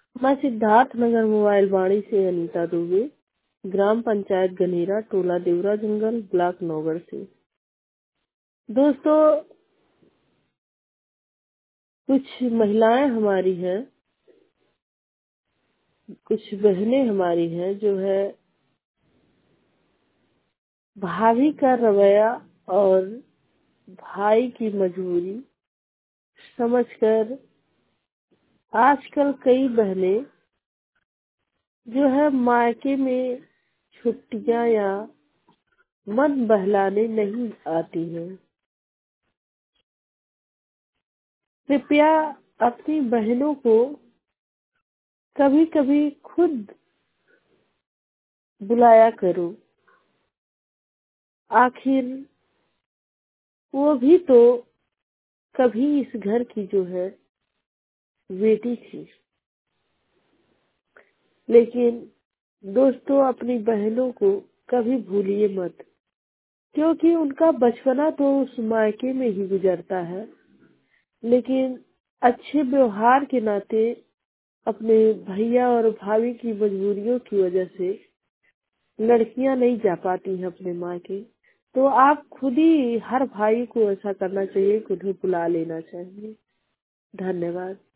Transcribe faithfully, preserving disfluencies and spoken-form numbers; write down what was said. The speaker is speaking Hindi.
मैं सिद्धार्थ नगर मोबाइल वाणी से अनीता दुबे, ग्राम पंचायत गनेरा, टोला देवरा जंगल, ब्लॉक नौगढ़ से। दोस्तों, कुछ महिलाएं हमारी हैं, कुछ बहनें हमारी हैं जो है भाभी का रवैया और भाई की मजबूरी समझकर आजकल कई बहनें जो है मायके में छुट्टियां या मन बहलाने नहीं आती हैं। कृपया अपनी बहनों को कभी कभी खुद बुलाया करो। आखिर वो भी तो कभी इस घर की जो है बेटी थी। लेकिन दोस्तों, अपनी बहनों को कभी भूलिए मत, क्योंकि उनका बचपना तो उस मायके में ही गुजरता है। लेकिन अच्छे व्यवहार के नाते अपने भैया और भाभी की मजबूरियों की वजह से लड़कियां नहीं जा पाती हैं अपने मायके। तो आप खुद ही हर भाई को ऐसा करना चाहिए कि उन्हें बुला लेना चाहिए। धन्यवाद।